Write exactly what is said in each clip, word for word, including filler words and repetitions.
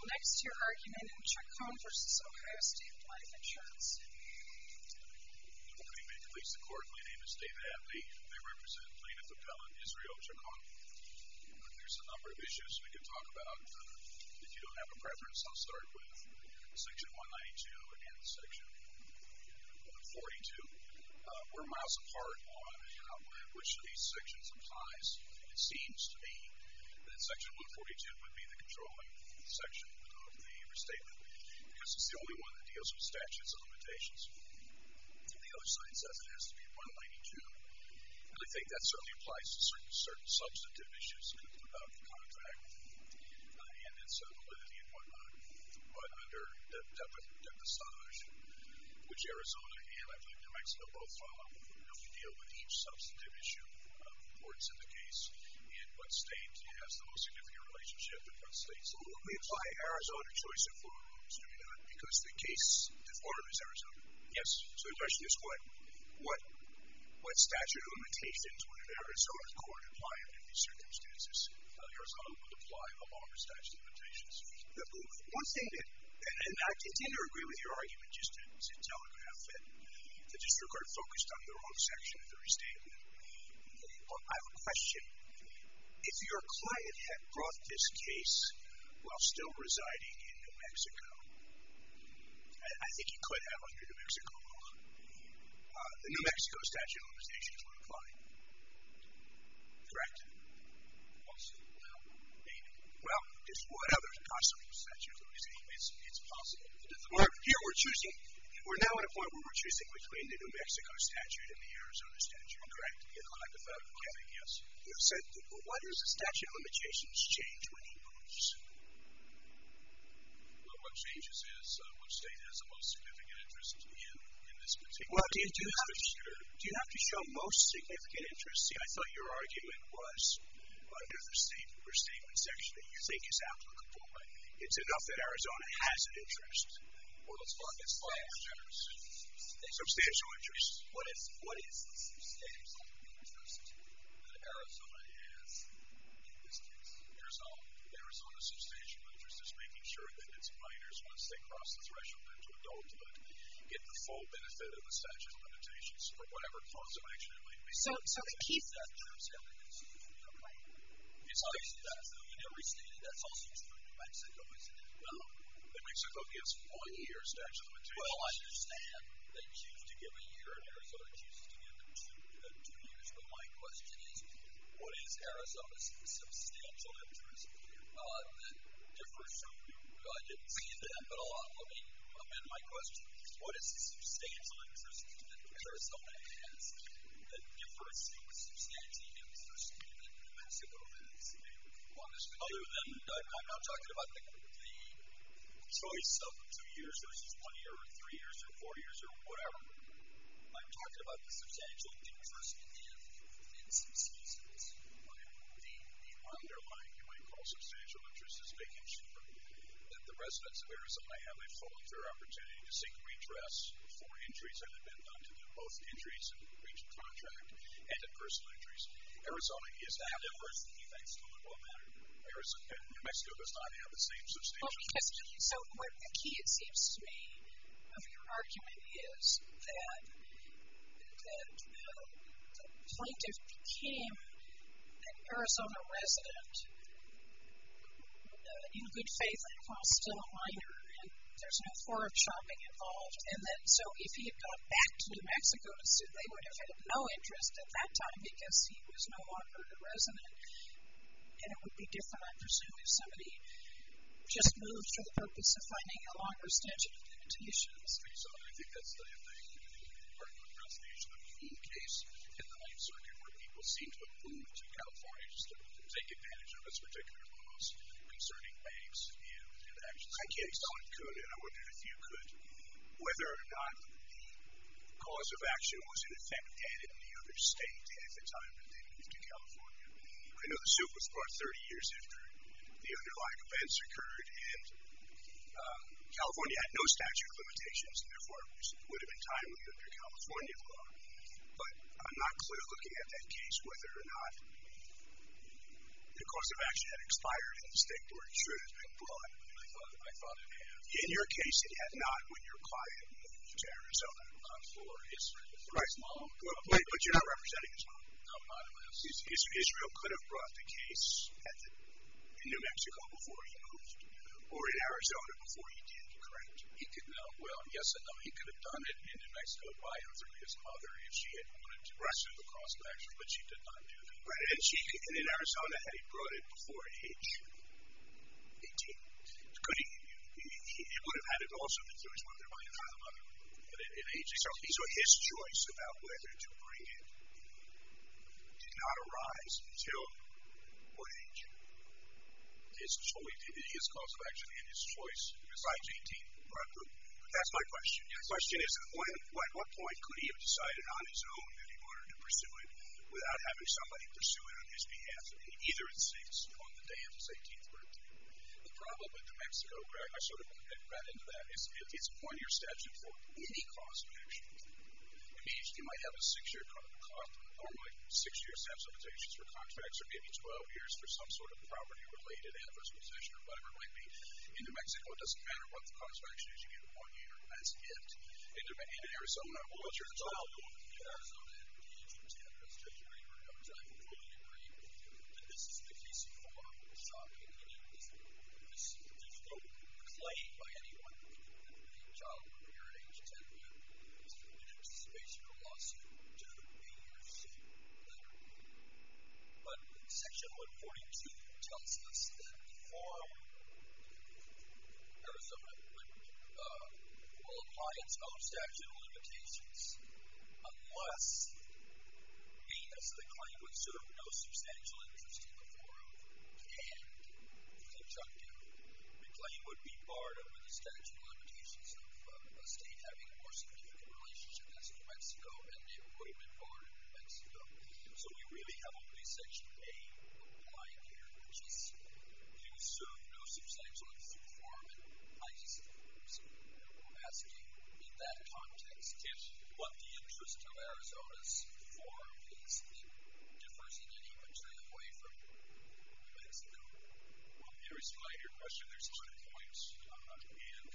Well, next to your argument in Chacon versus Ohio State Life Insurance. Good morning. May it please the Court. My name is David Atley. I represent plaintiff appellant Israel Chacon. There's a number of issues we can talk about. If you don't have a preference, I'll start with Section one ninety-two and Section one forty-two. Uh, we're miles apart on how, which of these sections applies. It seems to me that Section one forty-two would be the controlling section of the restatement because it's the only one that deals with statutes and limitations. The other side says it has to be one ninety-two. And I think that certainly applies to certain, certain substantive issues about the contract uh, and its uh, validity and whatnot. But under the depassage, which Arizona and I believe New Mexico both follow, we deal with each substantive issue of importance in the case and what state has the most significant relationship and what states. So we apply Arizona choice of law rules, do we not? Because the case, the forum is Arizona. Yes. So the question is what, what, what statute of limitations would an Arizona court apply under these circumstances? Uh, Arizona would apply the longer statute of limitations. The, one thing that, and, and I tend to agree with your argument just to, to telegraph that the district court focused on the wrong section of the restatement. Well, I have a question. If your client had brought this case while still residing in New Mexico, I, I think he could have under New Mexico law. Uh, the New Mexico statute of limitations would apply. Correct? Well, maybe. Well, just what other possible statute of limitations? It's, it's possible. We're, here we're choosing, we're now at a point where we're choosing between the New Mexico statute and the Arizona statute, correct? Yeah, hypothetically, I think yes. So why does the statute of limitations change when he moves? Well, what changes is uh, which state has the most significant interest in, in this particular. Well, do you, do, you have to, do you have to show most significant interest? See, I thought your argument was under the state restatement section that you think is applicable. It's enough that Arizona has an interest. Well, it's far, it's far more generous. Substantial interest. What is, what is the substantial interest that Arizona has in this case? Arizona, Arizona's substantial interest is making sure that its minors, once they cross the threshold into adulthood, get the full benefit of the statute of limitations for whatever cause of action it might be. So, so the key that terms evidence. It's obviously that's true in every state. That's also true in New Mexico, isn't it? Well, New Mexico gives one year statute of limitations. Well, I understand they choose to give a year, and Arizona chooses to give it two, uh, two years. But my question is, what is Arizona's substantial interest uh, that differs from? I didn't see that, but I'll, let me amend my question. What is the substantial interest that Arizona has that differs from the substantial interest that New Mexico has? Other than, I'm not talking about the, the choice of two years versus one year or three years or four years or whatever. I'm talking about the substantial interest in, in some seasons. The, the underlying, you might call substantial interest, is making sure that the residents of Arizona have a full and fair opportunity to seek redress for injuries that have been done to them, both injuries in breach of contract and in personal injuries. Arizona is that diverse in New Mexico in what matter? Arizona, New Mexico does not have the same substantial well, because, so what the key, it seems to me, of your argument is that, that uh, the plaintiff became an Arizona resident uh, in good faith and while still a minor, and there's no forum shopping involved, and then so if he had gone back to New Mexico to sue, they would have had no interest at that time because he was no longer a resident. And it would be different, I presume, if somebody just moved for the purpose of finding a longer statute of limitations. So I think that's the, the part of the presentation of the Food case in the Ninth Circuit where people seem to have moved to California just to take advantage of its particular laws concerning banks and, and actions. I can't tell it could, and I wondered if you could, whether or not the cause of action was in effect and in the other state at the time that they moved to California. I know the suit was brought thirty years after the underlying events occurred, and um, California had no statute of limitations, and therefore it would have been timely under California law. But I'm not clear looking at that case whether or not the cause of action had expired in the state where it should have been brought. I thought, I thought it had. In your case, it had not when your client moved to Arizona. Not for Israel. For right. his mom. But, but you're not representing his mom. No, not in this. Israel could have brought the case at the, in New Mexico before he moved, or in Arizona before he did, correct? He could know. Well, yes and no. He could have done it in New Mexico by and through his mother if she had wanted to pursue the cause of action, but she did not do that. Right, and she, and in Arizona, had he brought it before age eighteen, could he, he, he would have had it also through his mother by and through the mother. But at, at age, so, so his choice about whether to bring it did not arise until what age? His choice, his cause of action and his choice was age eighteen. Right. That's my question. The question is, when, at what point could he have decided on his own that he wanted to pursue it without having somebody pursue it on his behalf in either of the states? On the day of his eighteenth birthday. The problem with New Mexico, Greg, I sort of got into that, is it's a one-year statute for any cause of action. It means you might have a six-year cause, normally six years have limitations for contracts, or maybe twelve years for some sort of property-related adverse possession or whatever it might be. In New Mexico, it doesn't matter what the cause of action is, you get one year. That's it. In, in Arizona, well, what's your thought? In Arizona, at the age of ten, as Judge Greenberg notes, I fully agree that this is the case of forum shopping. This, this, there's no claim by anyone that a child would be at age ten in anticipation of a lawsuit to eight years later. But Section one forty-two tells us that the forum Arizona uh, will apply its own statute of limitations unless means the claim would serve no substantial interest in the forum and conjunctive. The claim would be barred under the statute of limitations of uh, a state having a more significant relationship as New Mexico, and it would have been barred in New Mexico. So we really have only Section A applying here, which is it would serve no substantial interest in the forum. I just am asking in that context if what the interest of Arizona's forum is that differs in any material way from New Mexico. Well, here is my your question. There's two points. Uh, and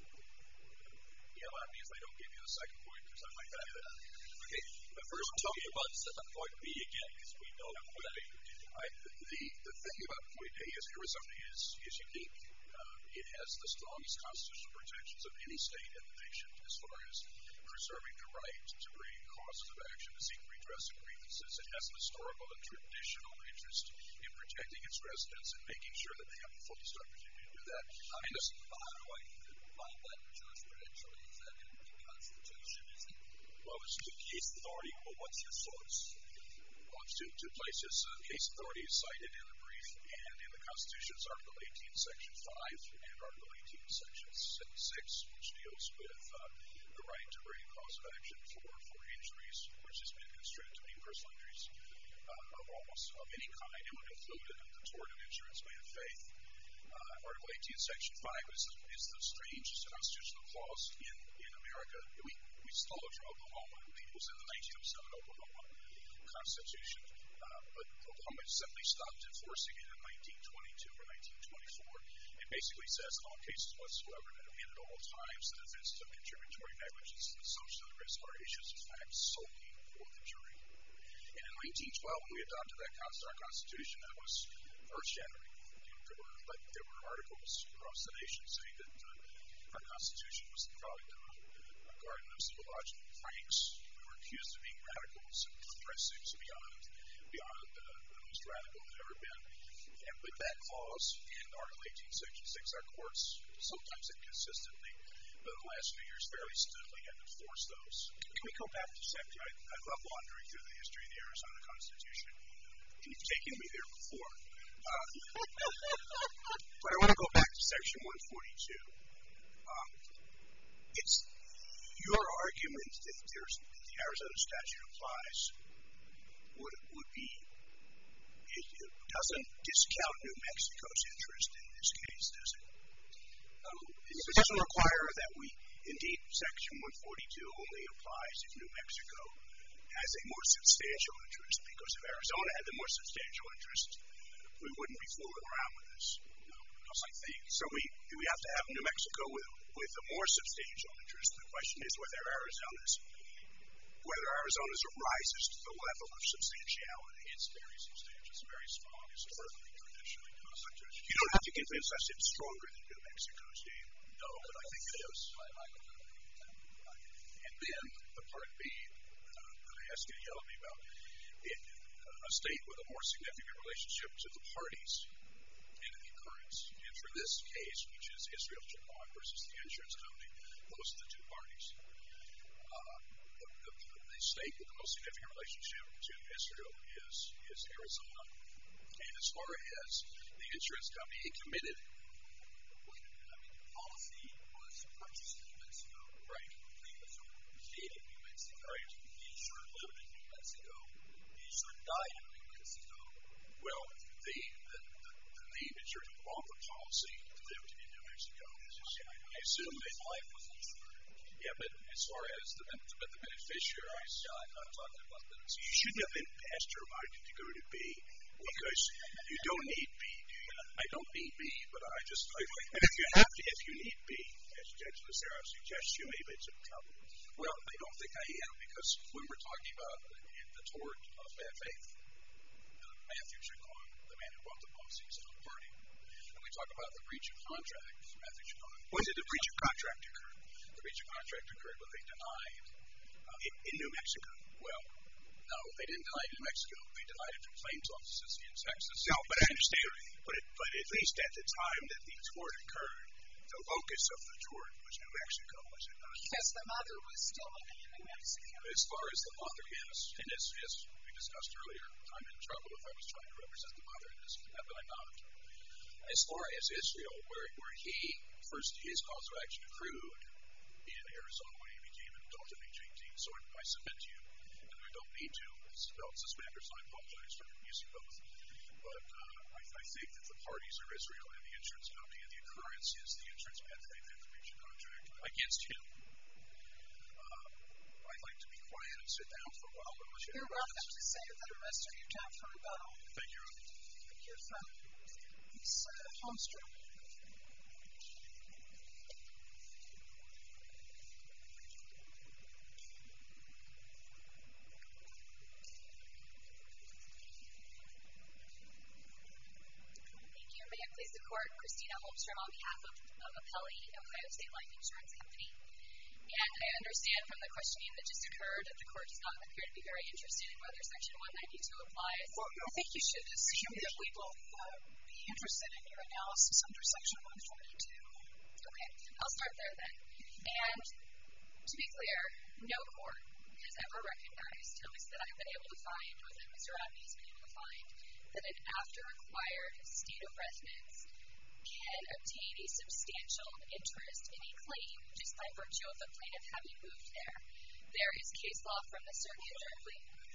yeah, that means I don't give you the second point because I might not do that. Okay. But first, tell me about point B again, because we know that point B. I, the, the thing about point A is Arizona is, is unique. Uh, it has the strongest constitutional protections of any state in the nation as far as preserving the right to bring causes of action to seek redress of grievances. It has an historical and traditional interest in protecting its residents and making sure that they have the fullest opportunity to do that. I mean, this, how do I find that jurisprudentially? Is that in the Constitution? Is it, well, it's the case authority. Well, what's your source? Well, it's two, two places. Uh, case authority is cited in the brief, and in the Constitution is Article eighteen, Section five, and Article eighteen, Section six, which deals with uh, the right to bring cause of action for, for injuries, which has been construed to be personal injuries uh, of almost of any kind. It would include the tort of insurance bad faith. Uh, Article eighteen, Section five is, is the strangest constitutional clause in, in America. We, we stole it from Oklahoma. It was in the nineteen oh seven Oklahoma Constitution, uh, but Oklahoma simply stopped enforcing it in nineteen twenty-two or nineteen twenty-four. It basically says in all cases whatsoever that at all times the offenses of contributory negligence and assumption of the risk are issues of fact solely for the jury. And in nineteen twelve, when we adopted that our Constitution, that was earth-shattering. There were, like, there were articles across the nation saying that uh, our Constitution was the product of a, a garden of zoological pranks. We were accused of being radicals and progressives beyond, beyond uh, the most radical that ever been. And with that clause in Article eighteen, Section six, our courts, sometimes inconsistently, but in the last few years fairly steadily have enforced those. Can we go back to Section? I, I love wandering through the history of the Arizona Constitution. You've taken me there before. Uh, but I want to go back to Section one forty-two. Um, it's your argument that there's, the Arizona statute applies would, would be, it, it doesn't discount New Mexico's interest in this case, does it? Um, it doesn't require that we, indeed, Section one forty-two only applies if New Mexico has a more substantial interest, because if Arizona had the more substantial interest, we wouldn't be fooling around with this. No, because I think So we we have to have New Mexico with with a more substantial interest. The question is whether Arizona's whether Arizona's rises to the level of substantiality. It's very substantial. It's very strong historically, traditionally. You don't have to convince us it's stronger than New Mexico's, do you? No, but I think it is. And then the part B uh, that I asked you to yell at me about, it, uh, a state with a more significant relationship to the parties in the occurrence. And for this case, which is Israel Chapon versus the insurance company, those are the two parties. Uh, the, the, the state with the most significant relationship to Israel is, is Arizona. And as far as the insurance company, it committed. I mean, the policy was purchased in New Mexico. Right. It was paid in New Mexico. Right. The insured lived in New Mexico. The insured died in New Mexico. Well, the, the, the, the name insured who bought the policy lived in New Mexico. I, I assume his life was insured. Yeah, but as far as the, but the beneficiaries, yeah, I'm not talking about them. So you shouldn't have been masterminded to go to B because you don't need B, do you? I don't need B, but I just. I, and if you have to, if you need B, as Judge Lucero suggests, you may be in some trouble. Well, I don't think I am because when we're talking about the tort of bad faith, uh, Matthew Chacon, the man who bought the policy, is not a party. And we talk about the breach of contract, Matthew Chacon. When did the breach of contract occur? The breach of contract occurred when they denied. Uh, in, in New Mexico? Well, no, they didn't deny it in Mexico. They denied it from claims offices in Texas. No, but I understand. But, it, but at least at the time that the tort occurred, the locus of the tort was New Mexico, was it not? Because the mother was still living in New Mexico. As far as the mother is, and as, as we discussed earlier, I'm in trouble if I was trying to represent the mother in this, but I'm not. As far as Israel, where, where he, first his cause of action accrued in Arizona when he became an adult at age eighteen, so I, I submit to you, and I don't need to belt suspenders, I apologize for using both, but uh, I, I think that the parties are Israel and the insurance company, and the occurrence is the insurance bad faith and the breach of contract against him. Uh, I'd like to be quiet and sit down for a while. But You're welcome to save the rest of your time for rebuttal. Thank you. You're from Miz Uh, Holmstrom. May it please the Court, Christina Holmstrom on behalf of, of Apelli, Ohio State Life Insurance Company. And I understand from the questioning that just occurred that the Court does not appear to be very interested in whether Section one ninety-two applies. Well, I think you should assume that we will uh, be interested in your analysis under Section one forty-two. Okay, I'll start there then. And to be clear, no court has ever recognized, at least that I've been able to find, or that Mister Abney has been able to find, that an after-acquired state of residence can obtain a substantial interest in a claim just by virtue of the plaintiff having moved there. There is case law from the circuit directly.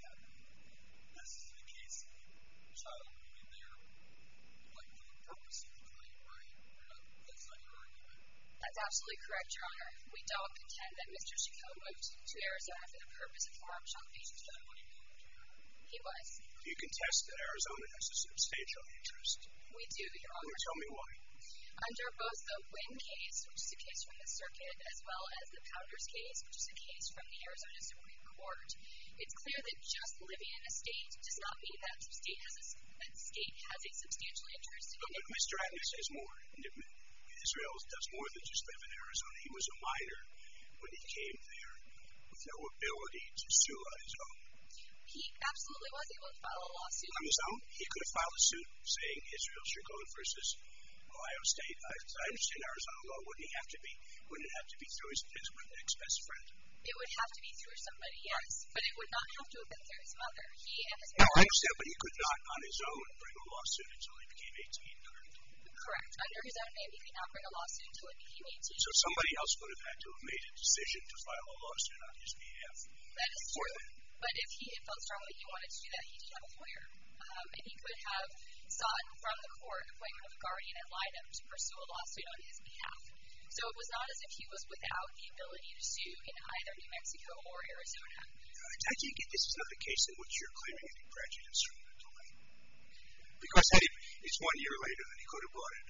This is the case of a child moving there, like for the purpose of the claim, right? That's not your argument. That's absolutely correct, Your Honor. We don't contend that Mister Chacon moved to Arizona for the purpose of farm shopping. Is that what he moved here? He was. Do you contest that Arizona has a substantial interest? We do, Your Honor. Well, tell me why. Under both the Wynn case, which is a case from the circuit, as well as the Pounders case, which is a case from the Arizona Supreme Court, it's clear that just living in a state does not mean that the state has a, that state has a substantial interest in it. But Mister Abney says more. Israel does more than just live in Arizona. He was a minor when he came there with no ability to sue on his own. He absolutely was able to file a lawsuit. On his own? He could have filed a suit saying Israel Chacon versus Ohio State. I, I understand Arizona law. Wouldn't he have to be, wouldn't it have to be through his, his ex-best friend? It would have to be through somebody, yes. But it would not have to have been through his mother. He and his No, I understand, but he could not on his own bring a lawsuit until he became eighteen, correct? Correct. Under his own name, he could not bring a lawsuit until he became eighteen. So somebody else would have had to have made a decision to file a lawsuit on his behalf. That is true. But if he had felt strongly he wanted to do that, he did have a lawyer. Um, and he could have sought from the court appointment of a guardian ad litem to pursue a lawsuit on his behalf. So it was not as if he was without the ability to sue in either New Mexico or Arizona. I take it this is not a case in which you're claiming any prejudice from the delay. Because had he, it's one year later than he could have brought it under the New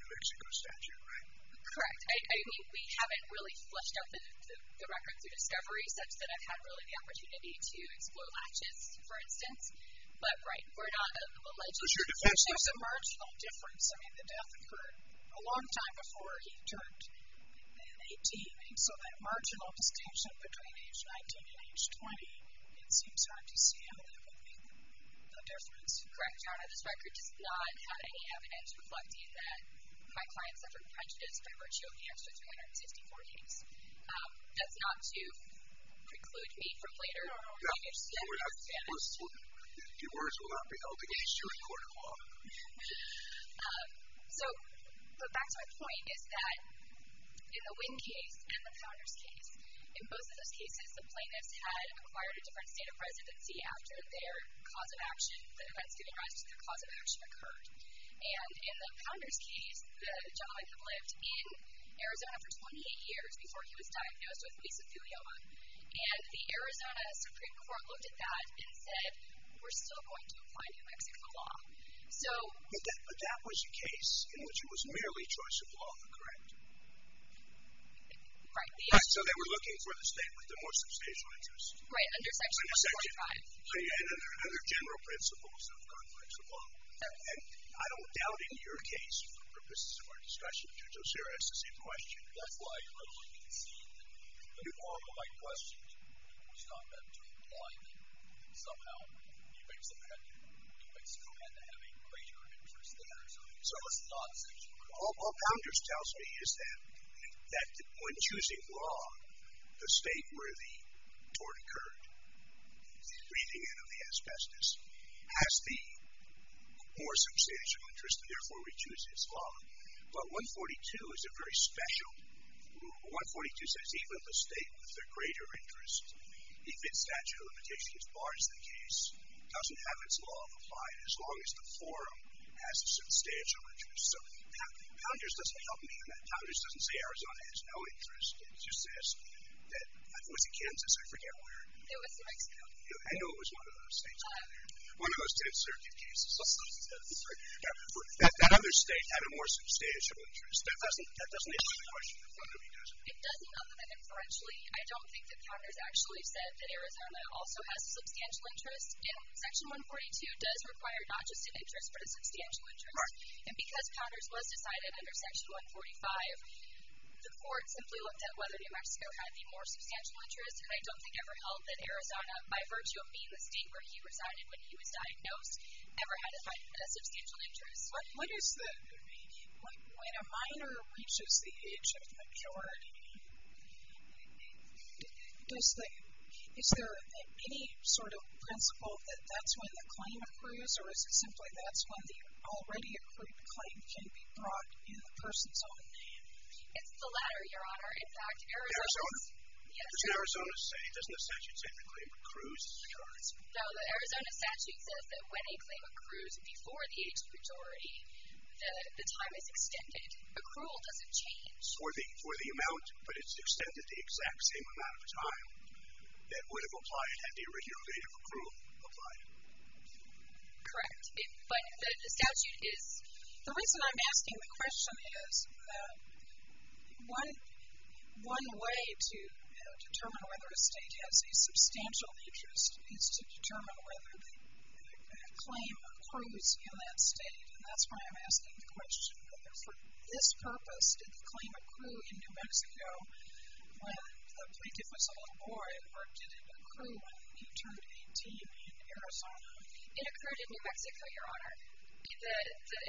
New Mexico statute, right? Correct. I, I mean, we haven't really fleshed out the, the, the record through discovery such that I've had really the opportunity to explore latches, for instance. But, right, we're not alleged. Because your defense There's a marginal difference. I mean, the death occurred a long time before he turned eighteen, and so that marginal distinction between age nineteen and age twenty, it seems hard to see how that would make a difference. Correct, Your Honor. This record does not have any evidence reflecting that my client suffered prejudice by virtue of the extra three hundred sixty-four days. Um, that's not to preclude me from later. No, no, no. Your words will not be held against you in court of law. um, so, but back to my point is that in the Wynn case and the Pounders case, in both of those cases, the plaintiffs had acquired a different state of residency after their cause of action, the events giving rise to their cause of action occurred. And in the Pounders case, the gentleman had lived in Arizona for twenty-eight years before he was diagnosed with mesothelioma. And the Arizona Supreme Court looked at that and said, we're still going to apply New Mexico law. So, but that, but that was a case in which it was merely choice of law, correct? Right. Right, so they were looking for the state with the more substantial interest. Right, under Section one forty-five. And under, under general principles of conflicts of law. And I don't doubt in your case, for purposes of our discussion, Judge O'Sera has the same question. That's why you're looking to see the form of my question was not meant to imply that somehow New Mexico had to, New Mexico had to have a greater interest than Arizona. So it's not Section one. All, all Pounders tells me is that, that when choosing law, the state where the tort occurred, breathing in of the asbestos, has the more substantial interest, and therefore we choose its law. But one forty-two is a very special rule. one forty-two says even the state with the greater interest, if its statute of limitations bars the case, doesn't have its law applied as long as the forum has a substantial interest. So Pounders doesn't help me in that. Pounders doesn't say Arizona has no interest. It just says that, I think it was in Kansas, I forget where. It was New Mexico. I know it was one of those states over there. One of those Tenth Circuit cases. That, that other state had a more substantial interest. That doesn't, that doesn't answer the question in front of me, does it? It doesn't, other than inferentially. I don't think that Pounders actually said that Arizona also has a substantial interest. And Section one forty-two does require not just an interest, but a substantial interest. Right. And because Pounders was decided under Section one forty-five, the court simply looked at whether New Mexico had the more substantial interest, and I don't think ever held that Arizona, by virtue of being the state where he resided when he was diagnosed, ever had a, a substantial interest. What, what is the, when, when a minor reaches the age of majority, does the, is there any sort of principle that that's when the claim accrues, or is it simply that's when the already accrued claim can be brought in the person's own name? It's the latter, Your Honor. In fact, Arizona... Arizona? Yes. Doesn't Arizona say, doesn't the statute say the claim accrues? No, the Arizona statute says that when a claim accrues before the age of majority, the, the time is extended. Accrual doesn't change. For the, for the amount, but it's extended the exact same amount of time that would have applied had the original date of accrual applied. Correct. It, but the, the statute is... The reason I'm asking the question is that one, one way to uh, determine whether a state has a substantial interest is to determine whether the uh, claim accrues in that state. And that's why I'm asking the question whether for this purpose did the claim accrue in New Mexico when the plaintiff was a little boy, or did it accrue when he turned eighteen in Arizona? It accrued in New Mexico, Your Honor. The, the,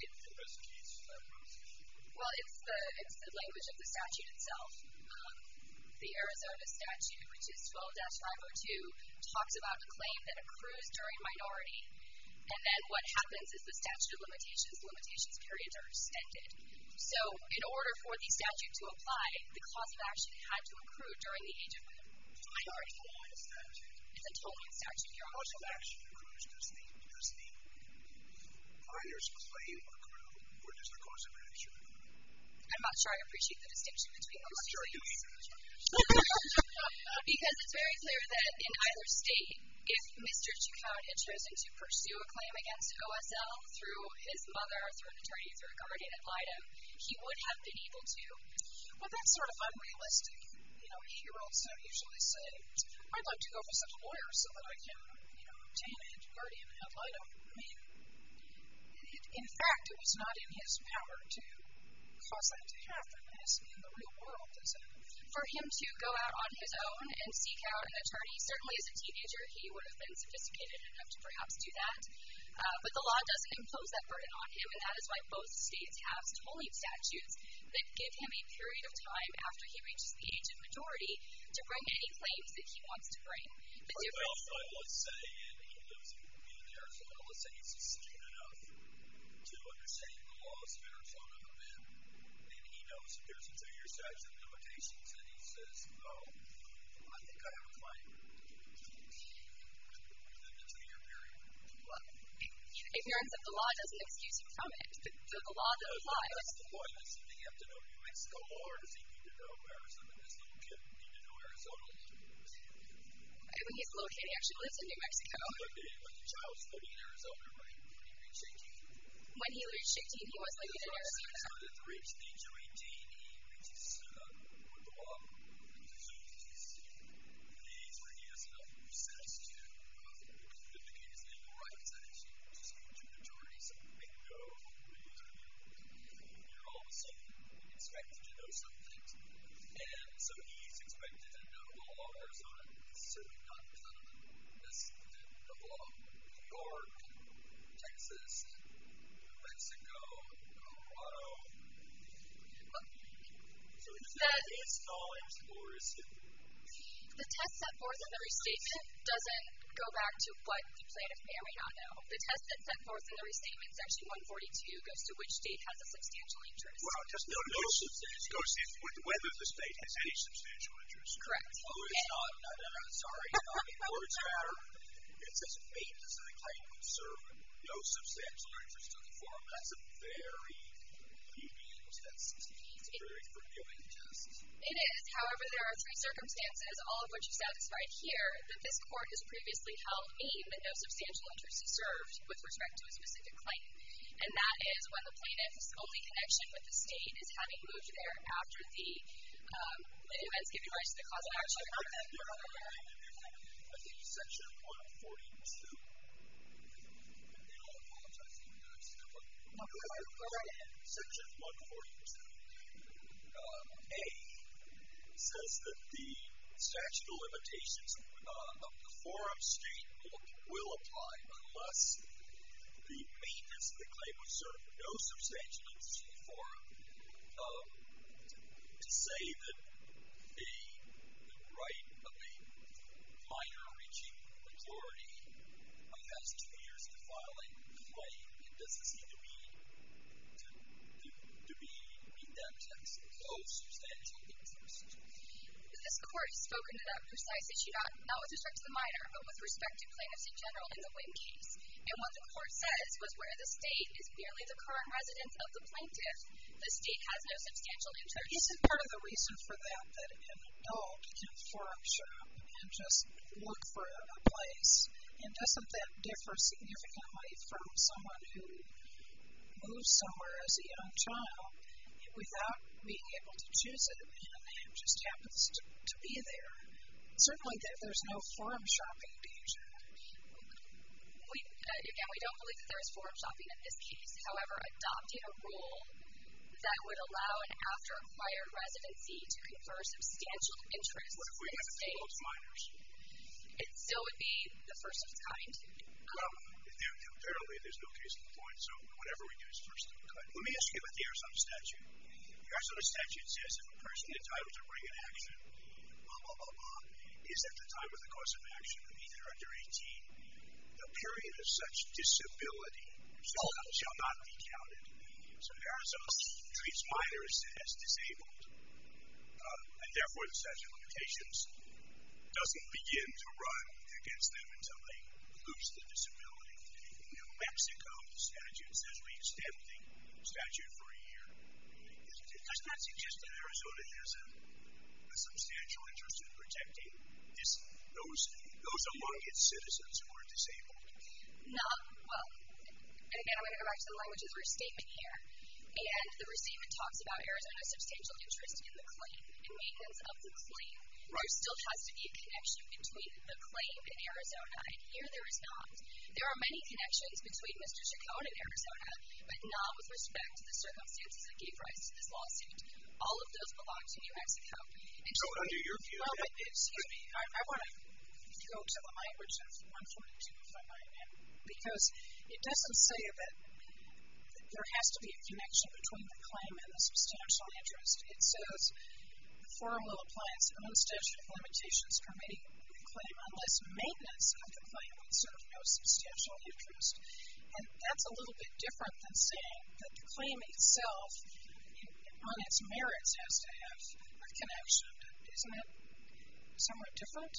well, it's the, it's the language of the statute itself. Um, the Arizona statute, which is twelve dash five oh two, talks about a claim that accrues during minority, and then what happens is the statute of limitations, limitations periods are extended. So in order for the statute to apply, the cause of action had to accrue during the age of minority. It's a tolling statute, Your Honor. Cause of action accrues, does the, does the minor's claim accrue, or does the cause of action accrue? I'm not sure I appreciate the distinction between those two things. Because it's very clear that in either state, if Mister Chacon had chosen to pursue a claim against O S L through his mother, through an attorney, through a guardian ad litem, he would have been able to. Well, that's sort of unrealistic. You know, eight-year-olds don't usually say, I'd like to go visit a lawyer so that I can, you know, obtain a guardian ad litem. I mean, it, in fact, it was not in his power to cause that to happen, as in the real world, is it? For him to go out on his own and seek out an attorney, certainly as a teenager, he would have been sophisticated enough to perhaps do that. Uh, but the law doesn't impose that burden on him, and that is why both states have tolling statutes that give him a period of time after he reaches the age of majority to bring any claims that he wants to bring. The well, difference... Well, let's say he lives in, in Arizona. Let's say he's astute enough to understand the laws of Arizona a bit, and he knows that there's a two-year statute of limitations, and he says, oh, I think I have a claim within the two-year period. Well, ignorance of the law doesn't excuse him from it. The, the, the law that applies. That's the point. Does he have to know New Mexico law, or does he need to know Arizona? Does this little kid need to know Arizona law? When he's a little kid, he actually lives in New Mexico. But the, but the child's living in Arizona, right? When he reached eighteen. When he reached eighteen, he was living in Arizona. So at the age of eighteen, he reaches uh, what the law presumes the age where he has enough sense to uh, vindicate his legal rights, and he's just age of majority, so bingo, you're all of a sudden expected to know some things. And so he's expected to know the law of Arizona. It's certainly not this the law of New York, Texas, New Mexico, Colorado. So is that his knowledge, or is it? The test set forth in the restatement doesn't go back to what the plaintiff may or may not know. The test that's set forth in the restatement, section one forty-two, goes to which state has a substantial interest. Well, just no, no substantial. Goes if whether the state has any substantial interest. Correct. Oh, it's and not. No, no, no. Sorry. I mean, words matter. It says maintenance of the claim would serve no substantial interest to the forum. That's a very lenient test. It's a very forgiving test. It is. However, there are three circumstances, all of which are satisfied here, that this court has previously held mean that no substantial interest is served with respect to a specific claim. And that is when the plaintiff's only connection with the state is having moved there after the um, events giving rise to the cause of action. I think section one forty-two. I don't apologize for this. No, go right ahead. Section one forty-two. Uh, A says that the statute of limitations uh, of the forum state will, will apply unless the maintenance of the claim would serve no substantial interest to the forum. Um, to say that a the right of a minor reaching majority uh, has two years to file a claim, it doesn't seem to be to, to, to be meet that test. No substantial interest. This court has spoken to that precise issue, not, not with respect to the minor, but with respect to plaintiffs in general in the Wynn case. And what the court says was where the state is merely the current residence of the plaintiff, the state has no substantial interest. Isn't part of the reason for that that an adult can forum shop and just look for a, a place? And doesn't that differ significantly from someone who moves somewhere as a young child without being able to choose it and just happens to, to be there? Certainly there's no forum shopping danger. We, uh, again, we don't believe that there is forum shopping in this case. However, adopting a rule that would allow an after-acquired residency to confer substantial interest what if we in the state, those minors? It still would be the first of its kind. Well, there, apparently there's no case in point, so whatever we do is first of its kind. Let me ask you about the Arizona statute. The Arizona statute says if a person entitled to bring an action, blah, blah, blah, blah, is at the time of the cause of action, either under eighteen, the period of such disability shall, shall not be counted. So Arizona treats minors as disabled, uh, and therefore the statute of limitations doesn't begin to run against them until they lose the disability. In New Mexico, the statute says we extend the statute for a year. Is, does not suggest that Arizona has a, a substantial interest in protecting this, those, those among its citizens who are disabled. Not, well, and again, I'm going to go back to the language of the restatement here. And the restatement talks about Arizona's substantial interest in the claim, in maintenance of the claim. Right. There still has to be a connection between the claim and Arizona, and here there is not. There are many connections between Mister Chacon and Arizona, but not with respect to the circumstances that gave rise to this lawsuit. All of those belong to New Mexico. And so, under your view, well, but excuse me, I, I want to go to the language of one forty-two, if I might, because it doesn't say that there has to be a connection between the claim and the substantial interest. It says the forum will apply its own statute of limitations permitting the claim unless maintenance of the claim would serve no substantial interest. And that's a little bit different than saying that the claim itself, on its merits, has to have a connection. Isn't it somewhat different?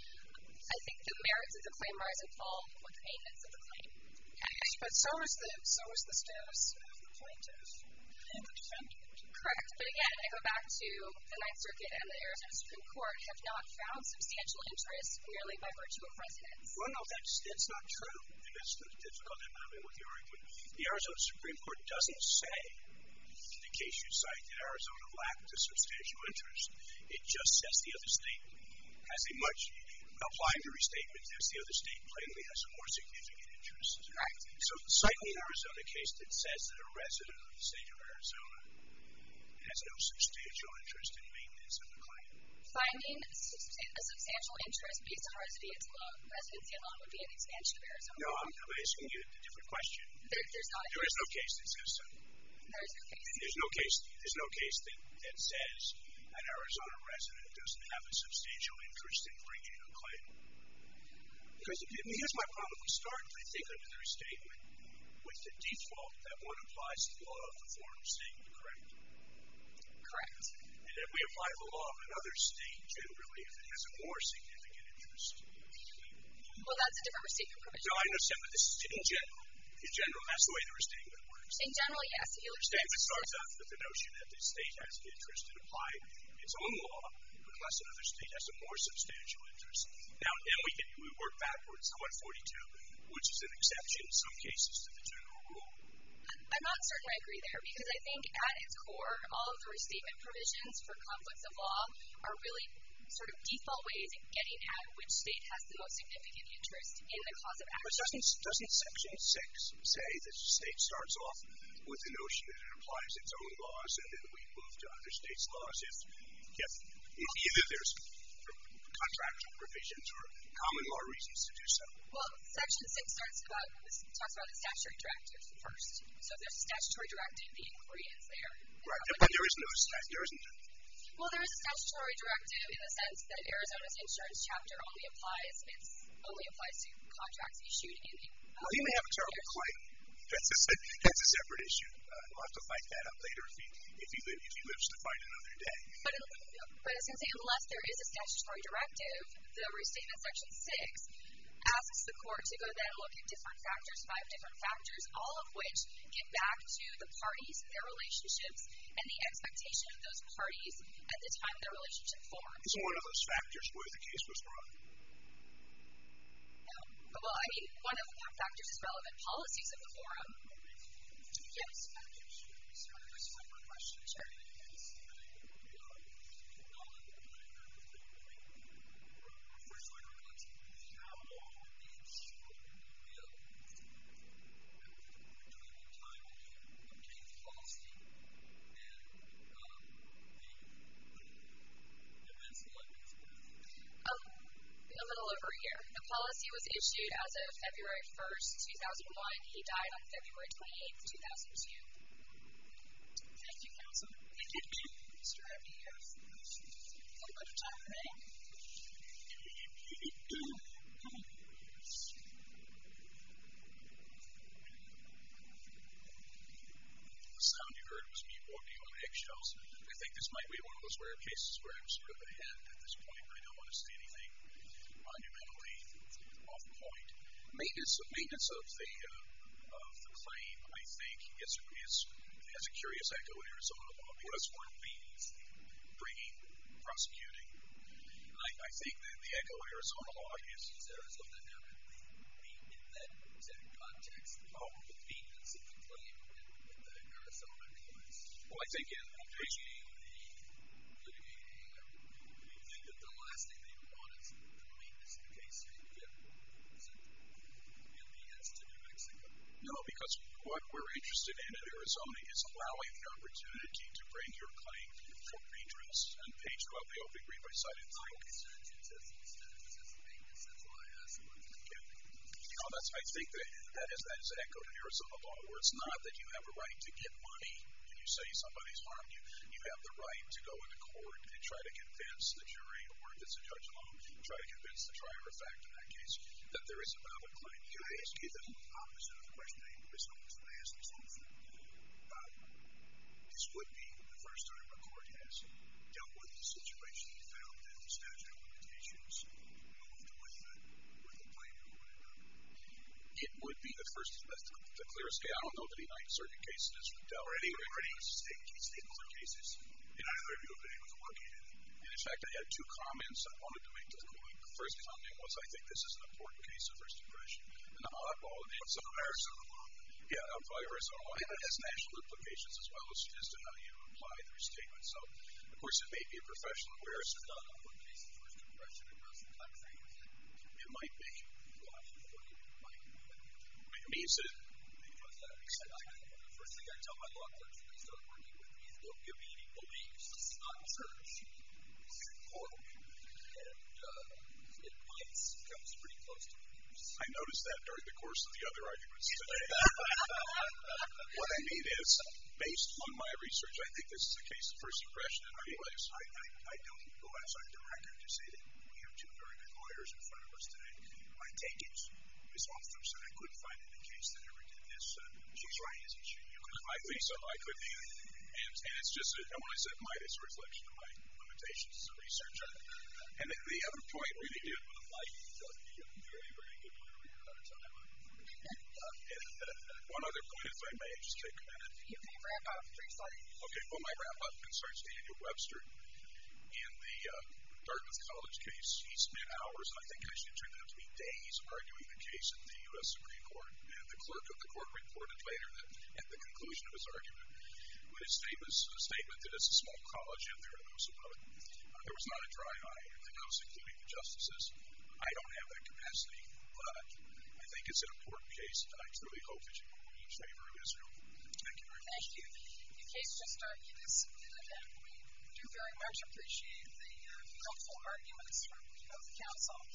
I think the merits of the claim rise and fall with the maintenance of the claim. But so is the so is the status of the plaintiff and the defendant. Correct. But again, I go back to the Ninth Circuit and the Arizona Supreme Court have not found substantial interest merely by virtue of residence. Well, no, that's, that's not true. And that's the difficulty I'm having with the argument. The Arizona Supreme Court doesn't say, in the case you cite, that Arizona lacked a substantial interest. It just says the other state has a much, applying the restatement, as the other state plainly has a more significant interest. Correct. So cite me an Arizona case that says that a resident of the state of Arizona has no substantial interest in maintenance of the claim. Finding a substantial interest based on residency alone would be an expansion of Arizona. No, I'm, I'm asking you a different question. There, there's not a There is no case that says so. There is no case. There's no case, there's no case that, that says an Arizona resident doesn't have a substantial interest in bringing a claim. Because here's my problem. We start, I think, under the restatement with the default that one applies the law of the foreign state, correct? Correct. And if we apply the law of another state, generally, if it has a more significant interest. Well, that's a different restatement provision. No, I understand, but this is in general. In general, that's the way the restatement works. In general, yes. The restatement starts off with the notion that the state has an interest in applying its own law, unless another state has a more substantial interest. Now, then we can we work backwards to one forty-two, which is an exception in some cases to the general rule. I'm not certain I agree there, because I think at its core, all of the restatement provisions for conflicts of law are really sort of default ways of getting at which state has the most significant interest in the cause of action. But doesn't, doesn't Section six say that the state starts off with the notion that it applies its own laws, and then we move to other states' laws if, if, if either there's contractual provisions or common law reasons to do so? Well, Section six starts about, talks about the statutory directive first. So if there's a statutory directive, the inquiry is there. Right, but there is no statute. There isn't. Well, there is a statutory directive in the sense that Arizona's insurance chapter only applies, it's only applies to contracts issued in. Um, well, you may have a terrible claim. That's a, that's a separate issue. Uh, we'll have to fight that out later if he, if he, live, if he lives to fight another day. But, but I was going to say, unless there is a statutory directive, the restatement Section six asks the court to go then look at different factors, five different factors, all of which get back to the parties, their relationships, and the expectation of those parties at the time their relationship formed. Is one of those factors where the case was brought? No. Well, I mean, one of the factors is relevant policies of the forum. Yes. Sorry, there's one more question. Sure. A little over a year. The policy was issued as of February first, two thousand one. He died on February twenty-eighth, two thousand two. Thank you, counsel. Mister Abney, you have a little bit of time remaining. The sound you heard was me walking on eggshells. I think this might be one of those rare cases where I'm sort of ahead at this point. I don't want to say anything monumentally off point. Maintenance, maintenance of the uh, of the claim, I think, is, is has a curious echo in Arizona law, because what means bringing, prosecuting. I, I think that the echo in Arizona law is, is Arizona have it mean in that exact context, oh, the maintenance of the claim in, in the Arizona courts. Well, I think in litigating, litigating, you think that the last thing they want is the maintenance of the case to get Indians to New Mexico. No, because what we're interested in in Arizona is allowing the opportunity to bring your claim for redress. On page twelve of the opening brief, I cited three. It says maintenance. That's why I asked about that. No, that's, I think that that is, that is echoed in Arizona law, where it's not that you have a right to get money when you say somebody's harmed you. You have the right to go into court and try to convince the jury, or if it's a judge alone, try to convince the trier of fact in that case that there is a valid claim. Can I ask you the opposite of the question I was asked this whole thing? This would be the first time a court has dealt with the situation and found that the statute of limitations moved with the, with the plaintiff, would it not? It would be the first, the clearest case. I don't know of any Ninth Circuit cases that's been dealt with. Or any, or any state, state court cases. And either of you have been able to locate it. And in fact, I had two comments I wanted to make to the court. The first comment was, I think this is an important case of first impression. And the oddball in Arizona law. Yeah, I'll apply Arizona law. And it has national implications as well as, as to how you apply the restatement. So, of course, it may be a professional where it's not an important case of first impression across the country. It might be. It means that, the first thing I tell my law clerks when they start working with me is don't give me any beliefs. This is not church. This is court. And uh, it might come pretty close to beliefs. I noticed that during the course of the other arguments today. What I mean is, based on my research, I think this is a case of first impression in many ways. I, I, I don't go outside the record to say that we have two very good lawyers in front of us today. I take it, Miz Holmstrom said I couldn't find any case that ever did this. Uh, she's right, isn't she? You could I think so. I couldn't either. And, and it's just, and when I said might, it's a reflection of my limitations as a researcher. And the, the other point really did with life is be a very, very good lawyer when you're out of time. Uh, and uh, one other point, if I may, just take a minute. You may wrap up briefly. Okay, well, my wrap-up concerns Daniel Webster. In the uh, Dartmouth College case, he spent hours, and I think actually it turned out to be days, arguing the case at the U S Supreme Court. And the clerk of the court reported later that at the conclusion of his argument, with his famous statement that it's a small college and there are those above it, uh, there was not a dry eye in the House, including the justices. I don't have that capacity, but I think it's an important case, and I truly hope that you will rule in favor of Israel. Thank you very much. Thank you. The case just argued is submitted, and we do very much appreciate the uh, helpful arguments from both counsel.